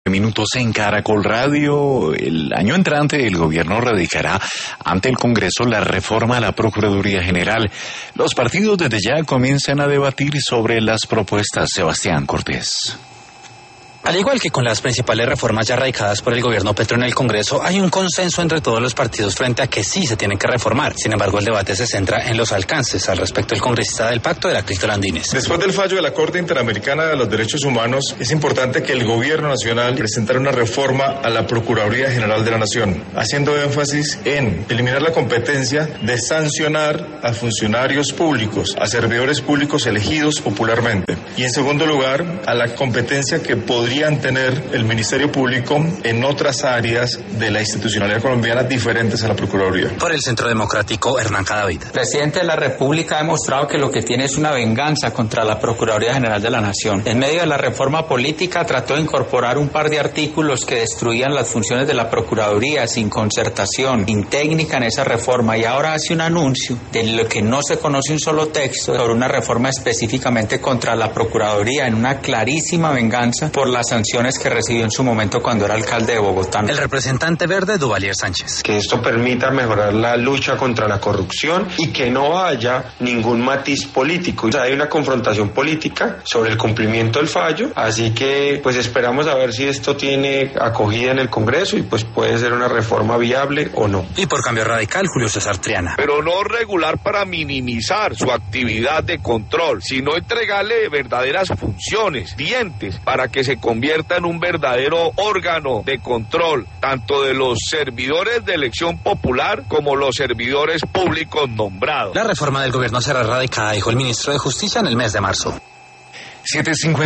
Minutos en Caracol Radio. El año entrante el gobierno radicará ante el Congreso la reforma a la Procuraduría General. Los partidos desde ya comienzan a debatir sobre las propuestas. Sebastián Cortés. Al igual que con las principales reformas ya radicadas por el gobierno Petro en el Congreso, hay un consenso entre todos los partidos frente a que sí se tienen que reformar. Sin embargo, el debate se centra en los alcances. Al respecto, el congresista del Pacto, Heráclito Landines. Después del fallo de la Corte Interamericana de los Derechos Humanos, es importante que el gobierno nacional presentara una reforma a la Procuraduría General de la Nación, haciendo énfasis en eliminar la competencia de sancionar a funcionarios públicos, a servidores públicos elegidos popularmente. Y en segundo lugar, a la competencia que podrían tener el Ministerio Público en otras áreas de la institucionalidad colombiana diferentes a la Procuraduría. Por el Centro Democrático, Hernán Cadavid. El presidente de la República ha demostrado que lo que tiene es una venganza contra la Procuraduría General de la Nación. En medio de la reforma política trató de incorporar un par de artículos que destruían las funciones de la Procuraduría sin concertación, sin técnica en esa reforma, y ahora hace un anuncio de lo que no se conoce un solo texto sobre una reforma específicamente contra la Procuraduría en una clarísima venganza por las sanciones que recibió en su momento cuando era alcalde de Bogotá. El representante verde, Duvalier Sánchez. Que esto permita mejorar la lucha contra la corrupción y que no haya ningún matiz político. O sea, hay una confrontación política sobre el cumplimiento del fallo, así que pues esperamos a ver si esto tiene acogida en el Congreso y pues puede ser una reforma viable o no. Y por Cambio Radical, Julio César Triana. Pero no regular para minimizar su actividad de control, sino entregarle verdaderas funciones, dientes, para que se convierta en un verdadero órgano de control, tanto de los servidores de elección popular como los servidores públicos nombrados. La reforma del gobierno será radicada, dijo el ministro de Justicia, en el mes de marzo. 7:50